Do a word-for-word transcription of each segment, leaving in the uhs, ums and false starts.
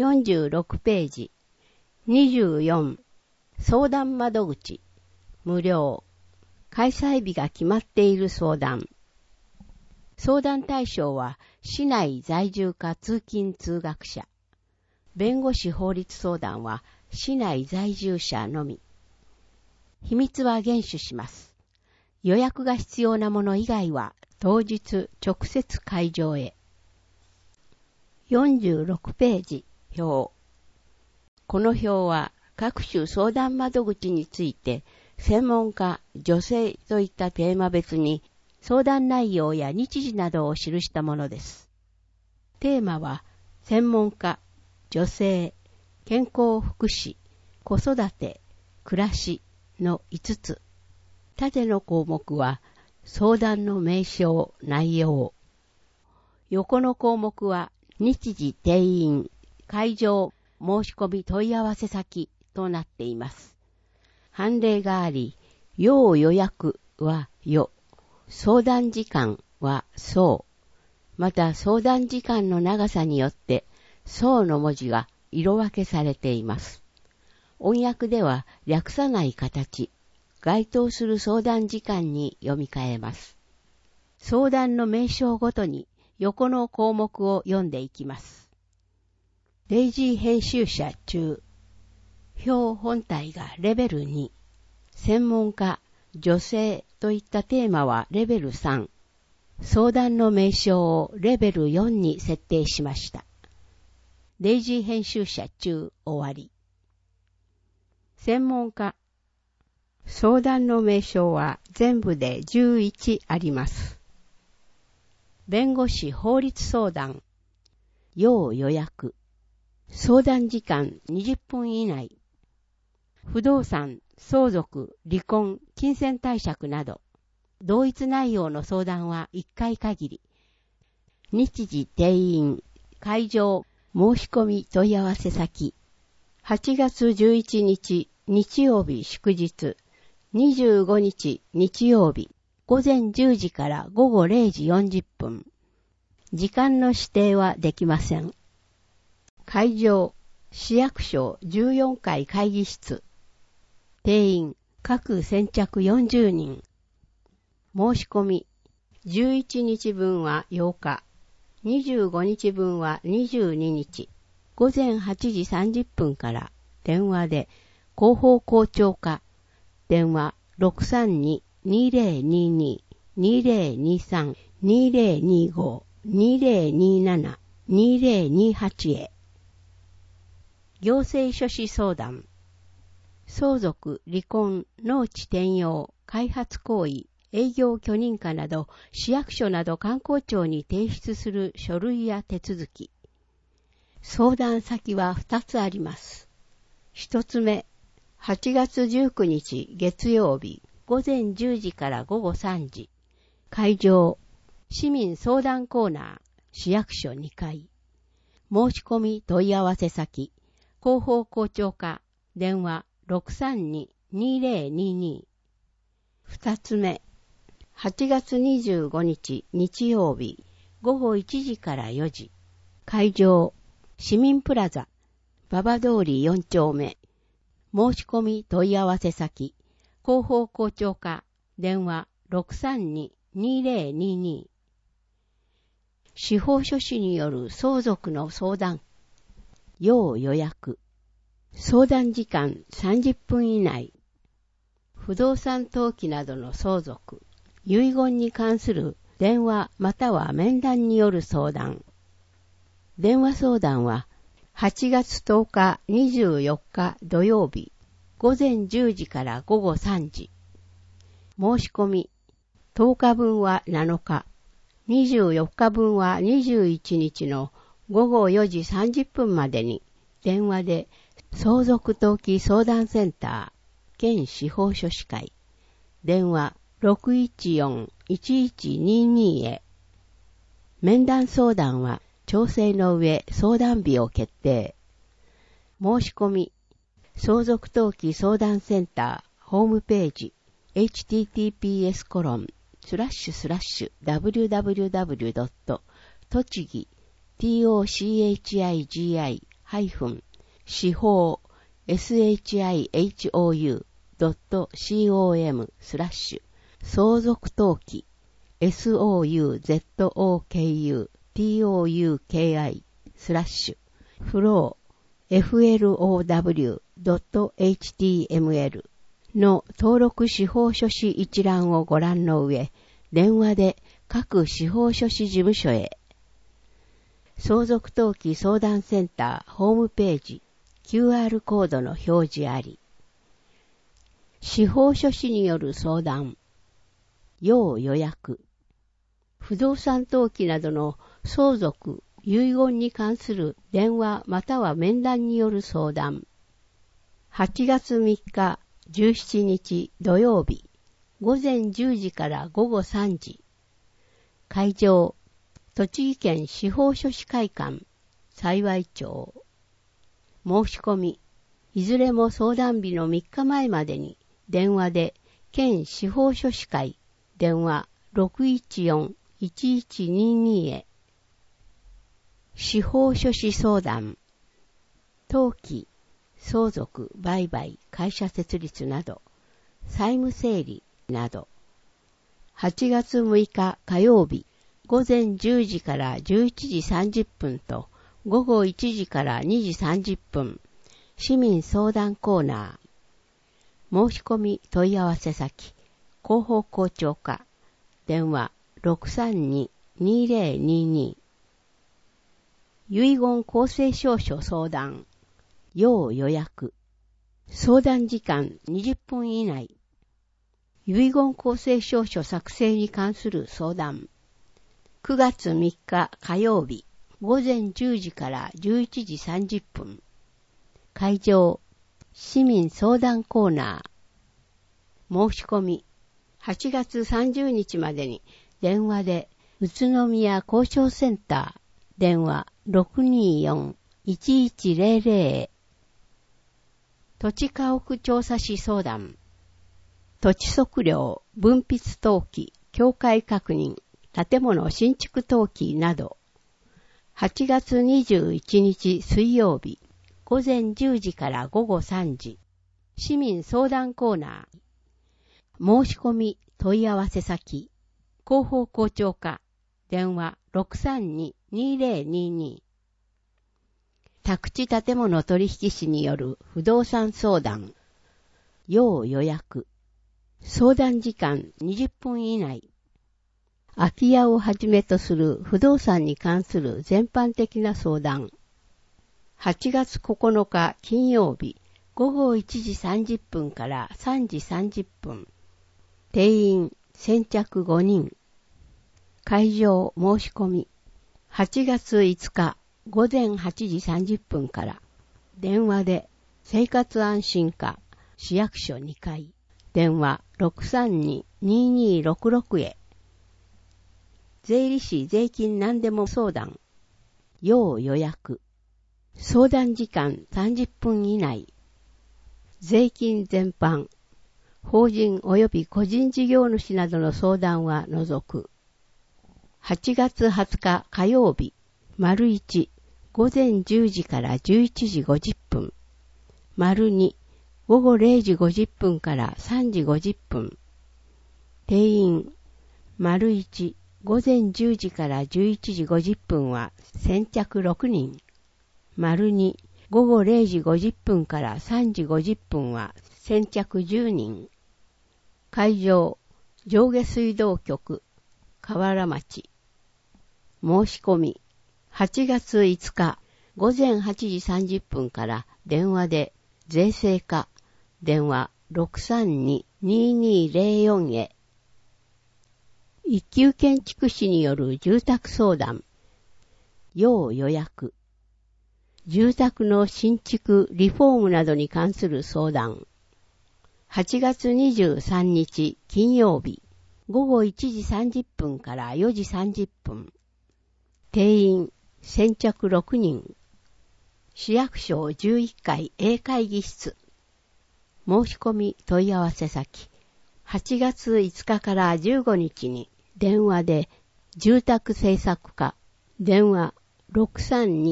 よんじゅうろくページ。にじゅうよん、相談窓口、無料。開催日が決まっている相談。相談対象は、市内在住か通勤通学者。弁護士法律相談は、市内在住者のみ。秘密は厳守します。予約が必要なもの以外は、当日直接会場へ。よんじゅうろくページ、表。この表は各種相談窓口について、専門家、女性といったテーマ別に相談内容や日時などを記したものです。テーマは、専門家、女性、健康福祉、子育て、暮らしのいつつ。縦の項目は、相談の名称、内容。横の項目は、日時、定員、会場、申し込み問い合わせ先となっています。判例があり、要予約は予、相談時間は相、また相談時間の長さによって相の文字が色分けされています。音訳では略さない形、該当する相談時間に読み替えます。相談の名称ごとに横の項目を読んでいきます。デイジー編集者中。表本体がレベルに。専門家、女性といったテーマはレベルさん。相談の名称をレベルよんに設定しました。デイジー編集者中終わり。専門家。相談の名称は全部でじゅういちあります。弁護士法律相談。要予約。相談時間にじゅっぷん以内。不動産、相続、離婚、金銭貸借など、同一内容の相談はいっかい限り。日時、定員、会場、申し込み問い合わせ先。はちがつじゅういちにち、日曜日祝日。にじゅうごにち、日曜日。午前じゅうじから午後れいじよんじゅっぷん。時間の指定はできません。会場、市役所じゅうよんかい会議室。定員、各先着よんじゅうにん。申し込み、じゅういちにちぶんはようか、にじゅうごにちぶんはにじゅうににち、午前はちじさんじゅっぷんから電話で広報校長課、電話 ろくさんに にぜろにに にぜろにさん にぜろにご にぜろになな にぜろにはちへ。行政書士相談。相続、離婚、農地転用、開発行為、営業許認可など、市役所など官公庁に提出する書類や手続き。相談先はふたつあります。一つ目、はちがつじゅうくにち月曜日、午前じゅうじから午後さんじ。会場、市民相談コーナー、市役所にかい。申し込み問い合わせ先、広報校長課、電話 ろくさんに にぜろにに。二つ目、はちがつにじゅうごにち日曜日、午後いちじからよじ。会場、市民プラザ、馬場通りよんちょうめ。申し込み問い合わせ先、広報校長課、電話 ろくさんに にぜろにに。司法書士による相続の相談。要予約。相談時間さんじゅっぷん以内。不動産登記などの相続。遺言に関する電話または面談による相談。電話相談ははちがつとおかにじゅうよっか土曜日、午前じゅうじから午後さんじ。申し込み、とおかぶんはなのか、にじゅうよっかぶんはにじゅういちにちの午後よじさんじゅっぷんまでに電話で相続登記相談センター兼司法書士会電話 ろくいちよん いちいちにに へ。面談相談は調整の上相談日を決定。申し込み、相続登記相談センターホームページ エイチティーティーピーエスコロンスラッシュスラッシュダブリューダブリューダブリュードットとちぎ トチギ司法 shihou.com スラッシュ相続登記 souzokutoki スラッシュフロー フロー.html の登録司法書士一覧をご覧の上、電話で各司法書士事務所へ。相続登記相談センターホームページ キューアール コードの表示あり。司法書士による相談。要予約。不動産登記などの相続、遺言に関する電話または面談による相談。はちがつみっかじゅうしちにち土曜日、午前じゅうじから午後さんじ。会場、栃木県司法書士会館、幸町。申し込み、いずれも相談日のみっかまえまでに、電話で、県司法書士会、電話 ろくいちよん いちいちにに へ。司法書士相談、登記、相続、売買、会社設立など、債務整理など、はちがつむいか火曜日、午前じゅうじからじゅういちじさんじゅっぷんと午後いちじからにじさんじゅっぷん、市民相談コーナー。申し込み問い合わせ先、広報校長課、電話 ろくさんに にぜろにに。遺言公正証書相談。要予約。相談時間にじゅっぷん以内。遺言公正証書作成に関する相談。くがつみっか火曜日、午前じゅうじからじゅういちじさんじゅっぷん。会場、市民相談コーナー。申し込み、はちがつさんじゅうにちまでに電話で宇都宮交渉センター、電話 ろくによん いちいちぜろぜろ へ。土地家屋調査士相談。土地測量、分筆登記、境界確認、建物新築登記など。はちがつにじゅういちにち水曜日、午前じゅうじから午後さんじ。市民相談コーナー。申し込み問い合わせ先。広報校長課。電話 ろくさんに にぜろにに。宅地建物取引士による不動産相談。要予約。相談時間にじゅっぷん以内。空き家をはじめとする不動産に関する全般的な相談。はちがつここのか金曜日、午後いちじさんじゅっぷんからさんじさんじゅっぷん。定員先着ごにん。会場申し込み。はちがついつか午前はちじさんじゅっぷんから。電話で生活安心課市役所にかい。電話 ろくさんに ににろくろく へ。税理士税金何でも相談。要予約。相談時間さんじゅっぷん以内。税金全般。法人及び個人事業主などの相談は除く。はちがつはつか火曜日、丸いち、午前じゅうじからじゅういちじごじゅっぷん。丸に、午後れいじごじゅっぷんからさんじごじゅっぷん。定員、丸いち、午前じゅうじからじゅういちじごじゅっぷんは先着ろくにん。丸に、午後れいじごじゅっぷんからさんじごじゅっぷんは先着じゅうにん。会場、上下水道局、河原町。申し込み、はちがついつか午前はちじさんじゅっぷんから電話で税制課、電話 ろくさんに ににぜろよん へ。一級建築士による住宅相談。要予約。住宅の新築、リフォームなどに関する相談。はちがつにじゅうさんにち金曜日、午後いちじさんじゅっぷんからよじさんじゅっぷん。定員、先着ろくにん。市役所じゅういっかい A 会議室。申し込み問い合わせ先。はちがついつかからじゅうごにちに電話で住宅政策課、電話 ろくさんに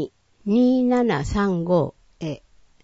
にーななさんご へ。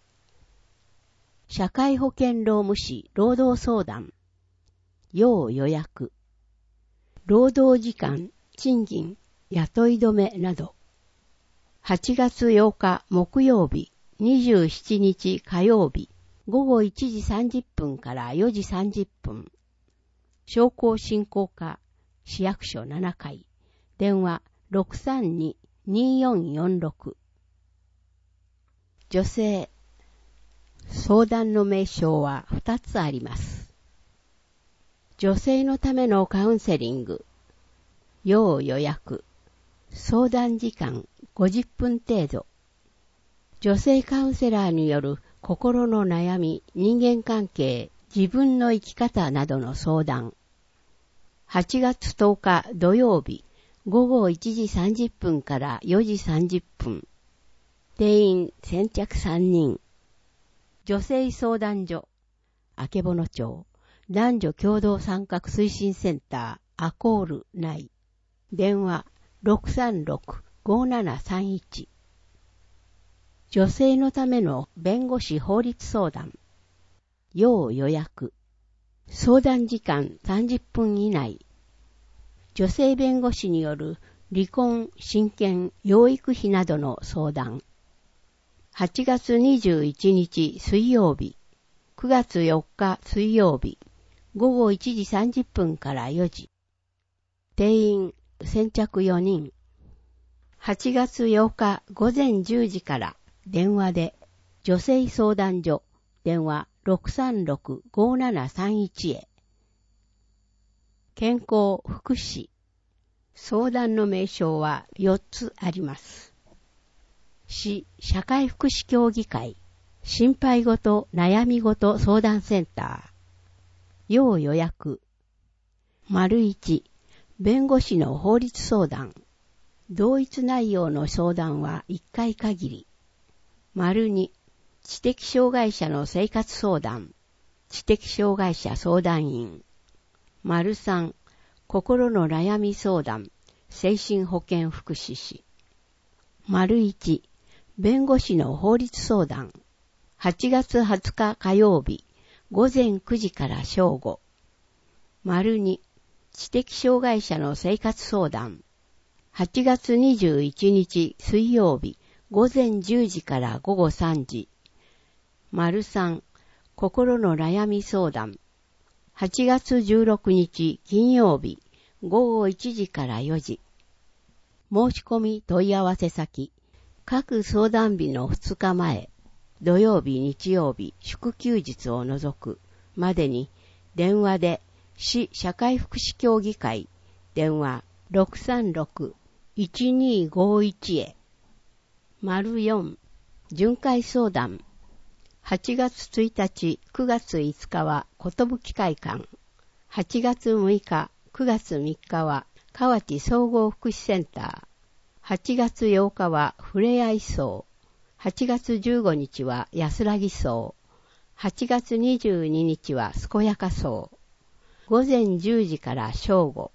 社会保険労務士労働相談。要予約。労働時間、賃金、雇い止めなど。はちがつようか木曜日、にじゅうしちにち火曜日、ごごいちじさんじゅっぷんからよじさんじゅっぷん。商工振興課、市役所ななかい。電話 ろくさんに にーよんよんろく。女性。相談の名称はふたつあります。女性のためのカウンセリング。要予約。相談時間ごじゅっぷん程度。女性カウンセラーによる心の悩み、人間関係、自分の生き方などの相談。はちがつとおか土曜日、ごごいちじさんじゅっぷんからよじさんじゅっぷん。定員先着さんにん。女性相談所、曙町、男女共同参画推進センター、アコール内。電話 ろくさんろく ごななさんいち。女性のための弁護士法律相談。要予約。相談時間さんじゅっぷん以内。女性弁護士による離婚、親権、養育費などの相談。はちがつにじゅういちにち水曜日、くがつよっか水曜日、ごごいちじさんじゅっぷんからよじ。定員先着よにん。はちがつようかごぜんじゅうじから電話で女性相談所電話 ろくさんろく ごななさんいち へ。健康福祉。相談の名称はよっつあります。市社会福祉協議会、心配ごと悩みごと相談センター。要予約。丸いち、弁護士の法律相談。同一内容の相談はいっかい限り。丸に、知的障害者の生活相談。知的障害者相談員。丸さん、心の悩み相談。精神保健福祉士。丸いち、弁護士の法律相談。はちがつはつか火曜日、ごぜんくじから正午。丸に、知的障害者の生活相談。はちがつにじゅういちにち水曜日、ごぜんじゅうじからごごさんじ。丸さん、心の悩み相談。はちがつじゅうろくにち金曜日、ごごいちじからよじ。申し込み問い合わせ先。各相談日のふつかまえ、土曜日、日曜日、祝休日を除くまでに電話で市社会福祉協議会電話 ろくさんろく いちにーごいち へ。丸よん、巡回相談。はちがつついたち、くがついつかは寿会館。はちがつむいか、くがつみっかは河内総合福祉センター。はちがつようかはふれあい荘。はちがつじゅうごにちは安らぎ荘。はちがつにじゅうににちは健やか荘。ごぜんじゅうじから正午。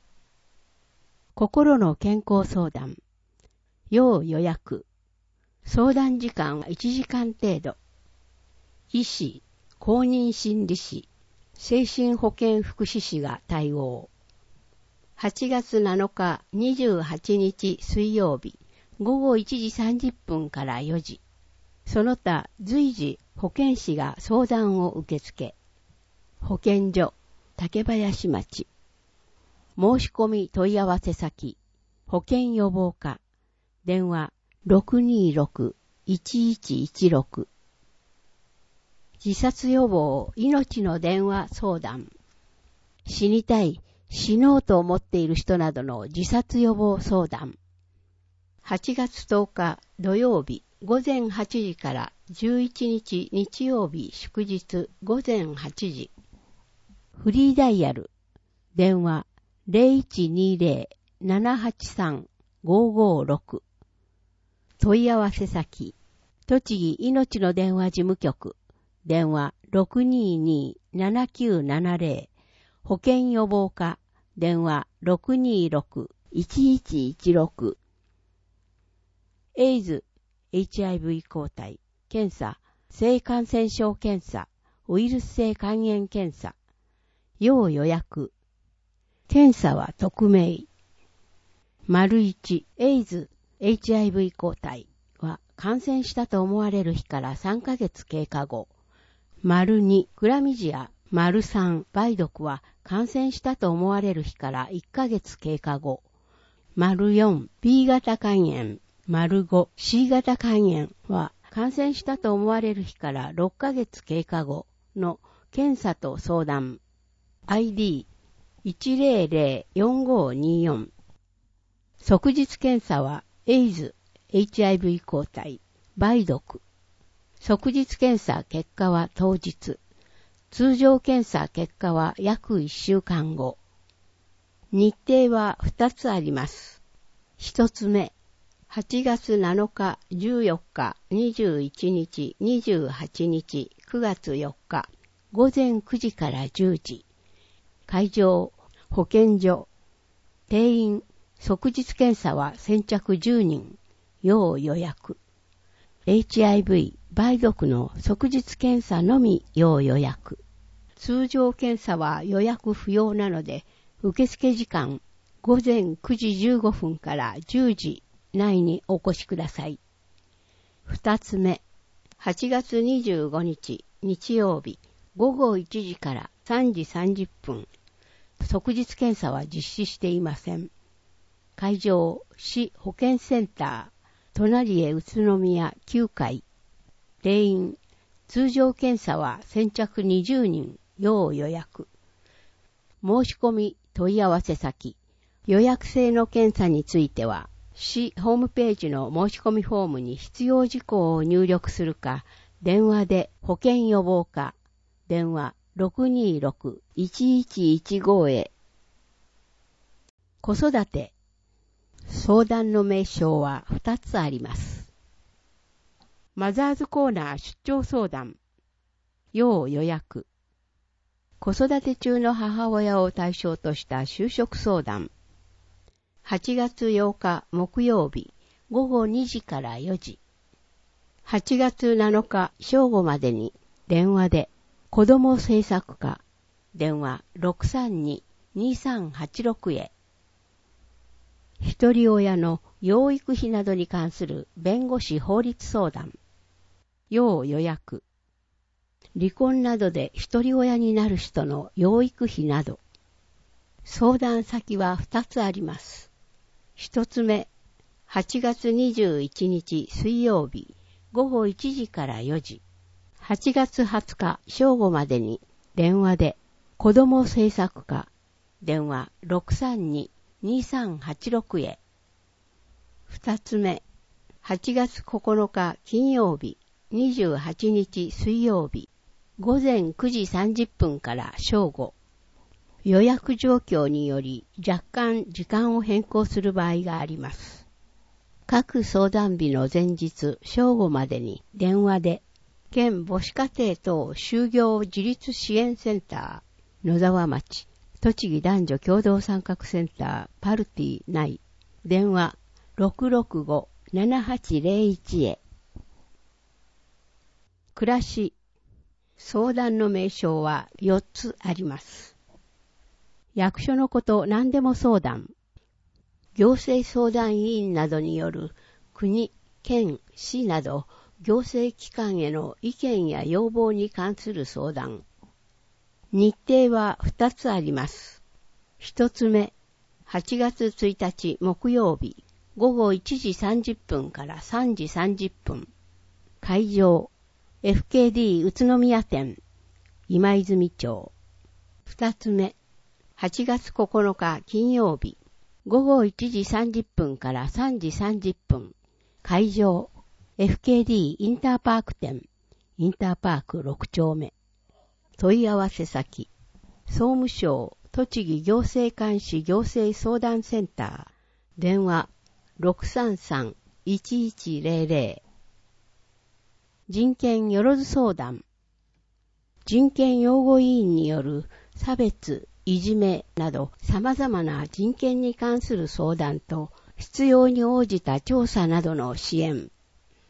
心の健康相談。要予約。相談時間はいちじかん程度。医師、公認心理師、精神保健福祉士が対応。はちがつなのかにじゅうはちにち水曜日、ごごいちじさんじゅっぷんからよじ。その他随時保健師が相談を受け付け。保健所、竹林町。申し込み問い合わせ先。保健予防課。電話 ろくにーろく いちいちいちろく。自殺予防命の電話相談。死にたい、死のうと思っている人などの自殺予防相談。はちがつとおか土曜日ごぜんはちじからじゅういちにち日曜日祝日ごぜんはちじ。フリーダイヤル。電話 ゼロいちにーゼロ ななはちさん ごごろく。問い合わせ先。栃木いのちの電話事務局。電話 ろくにーにー ななきゅうななゼロ。保健予防課。電話 ろくにーろく いちいちいちろく。エイズ、 エイチアイブイ 抗体、検査、性感染症検査、ウイルス性肝炎検査、要予約、検査は匿名。丸いち、エイズ、エイチアイブイ 抗体は感染したと思われる日からさんかげつ経過後。丸に、クラミジア、丸さん、梅毒は感染したと思われる日からいっかげつ経過後。丸よん、ビー 型肝炎、丸ご、シー 型肝炎は感染したと思われる日からろっかげつ経過後の検査と相談。アイディーいちゼロゼロよんごによん。即日検査はエイズ、エイチアイブイ 抗体、梅毒。即日検査結果は当日。通常検査結果は約いっしゅうかんご。日程はふたつあります。ひとつめ、はちがつなのか、じゅうよっか、にじゅういちにち、にじゅうはちにち、くがつよっか、ごぜんくじからじゅうじ。会場、保健所。定員、即日検査は先着じゅうにん。要予約。エイチアイブイ、梅毒の即日検査のみ要予約。通常検査は予約不要なので、受付時間、ごぜんくじじゅうごふんからじゅうじ内にお越しください。二つ目、はちがつにじゅうごにち日曜日、ごごいちじからさんじさんじゅっぷん。即日検査は実施していません。会場、市保健センター、隣へ宇都宮きゅうかい。定員、通常検査は先着にじゅうにん、要予約。申し込み、問い合わせ先。予約制の検査については、市ホームページの申し込みフォームに必要事項を入力するか、電話で保健予防課、電話 ろくにろくいちいちいちご へ。子育て、相談の名称はふたつあります。マザーズコーナー出張相談、要予約。子育て中の母親を対象とした就職相談。はちがつようか木曜日、ごごにじからよじ。はちがつなのか正午までに電話で子ども政策課、電話 ろくさんに にさんはちろく へ。一人親の養育費などに関する弁護士法律相談。要予約。離婚などで一人親になる人の養育費など。相談先は二つあります。一つ目、はちがつにじゅういちにち水曜日、ごごいちじからよじ。はちがつはつか正午までに電話で子ども政策課、電話 ろくさんに にさんはちろく へ。二つ目、はちがつここのか金曜日、にじゅうはちにち水曜日、ごぜんくじさんじゅっぷんから正午。予約状況により若干時間を変更する場合があります。各相談日の前日正午までに電話で、県母子家庭等就業自立支援センター、野沢町、栃木男女共同参画センター、パルティ内、電話 ろくろくご ななはちゼロいち へ。暮らし、相談の名称はよっつあります。役所のこと何でも相談。行政相談委員などによる国、県、市など行政機関への意見や要望に関する相談。日程はふたつあります。一つ目、はちがつついたち木曜日、ごごいちじさんじゅっぷんからさんじさんじゅっぷん。会場、エフケーディー 宇都宮店、今泉町。二つ目、はちがつここのか金曜日、ごごいちじさんじゅっぷんからさんじさんじゅっぷん。会場、エフケーディー インターパーク店、インターパークろくちょうめ。問い合わせ先、総務省栃木行政監視行政相談センター、電話 ろくさんさん いちいちゼロゼロ。人権よろず相談。人権擁護委員による差別、いじめなど様々な人権に関する相談と必要に応じた調査などの支援。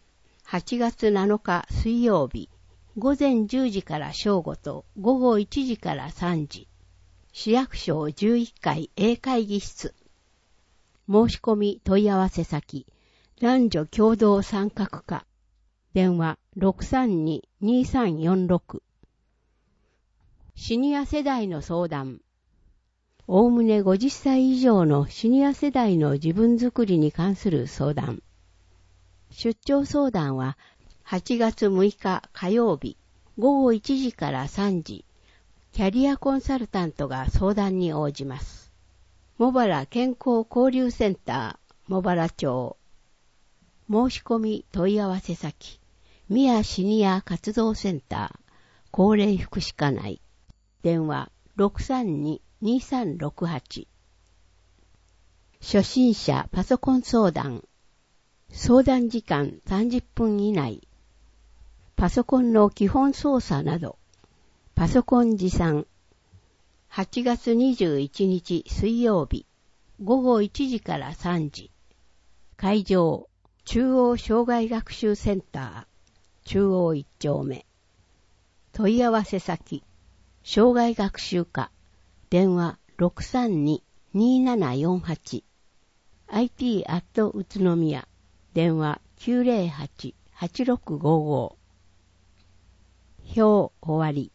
はちがつなのか水曜日、ごぜんじゅうじから正午とごごいちじからさんじ。市役所じゅういっかい A 会議室。申し込み問い合わせ先、男女共同参画課。電話 ろくさんに にさんよんろく。シニア世代の相談。おおむねごじゅっさい以上のシニア世代の自分づくりに関する相談。出張相談ははちがつむいか火曜日ごごいちじからさんじ。キャリアコンサルタントが相談に応じます。茂原健康交流センター、茂原町。申し込み問い合わせ先、宮シニア活動センター、高齢福祉課内。電話 ろくさんに にさんろくはち。初心者パソコン相談。相談時間さんじゅっぷん以内。パソコンの基本操作など。パソコン持参。はちがつにじゅういちにち水曜日、ごごいちじからさんじ。会場、中央障害学習センター、中央いっちょうめ。問い合わせ先、障害学習課、電話 ろくさんに にななよんはち。アイティー アット 宇都宮、電話 きゅうぜろはち はちろくごご。表終わり。